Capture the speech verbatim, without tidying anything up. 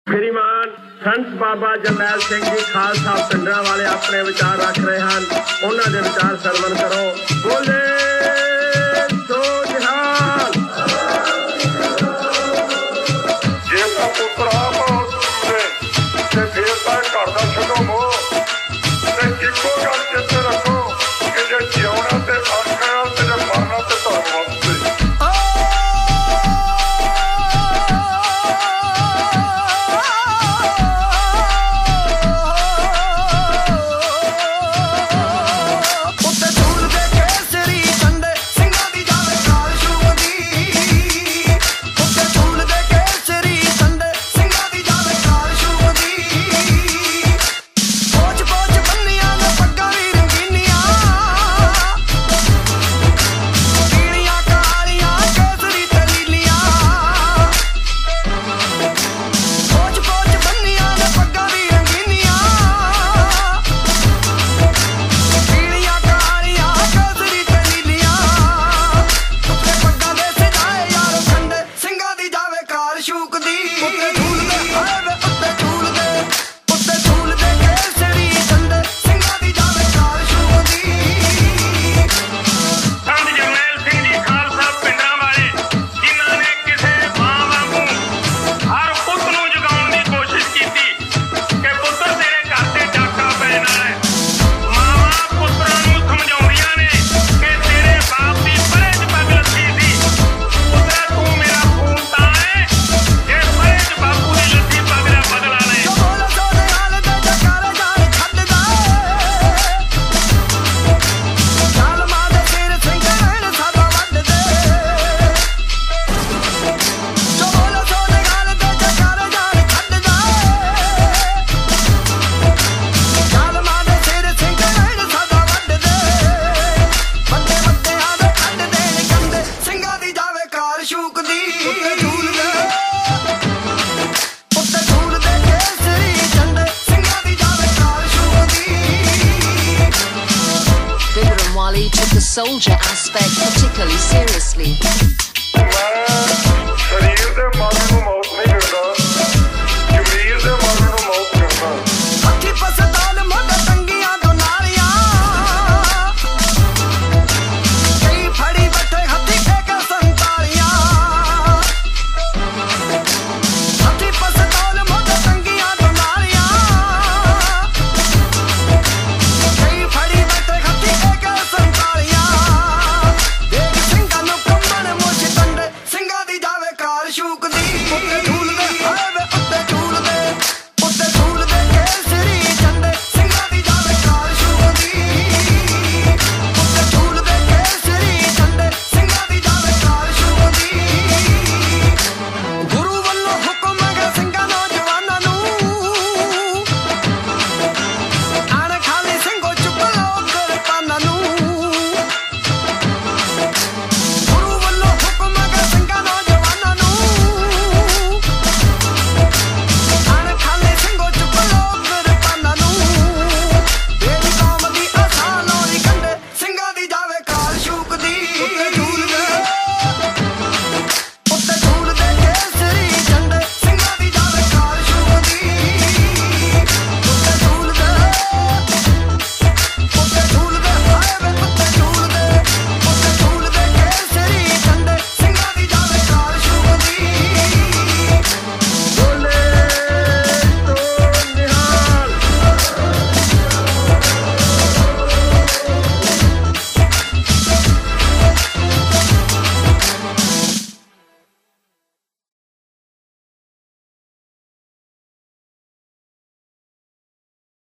श्रीमान संत बाबा जरनैल सिंह जी खालसा पिंडरां वाले अपने विचार रख रहे हैं, उन्हां दे विचार सरवण करो। बोले सो जहान। जे तां पुत्तर आप ते फिर तां घर दा छड्डो मोह ते इक्को गल चित रखो कि जे जिउणा ते आखणा ते जे मरना ते धर्म वास्ते। Took the soldier aspect particularly seriously.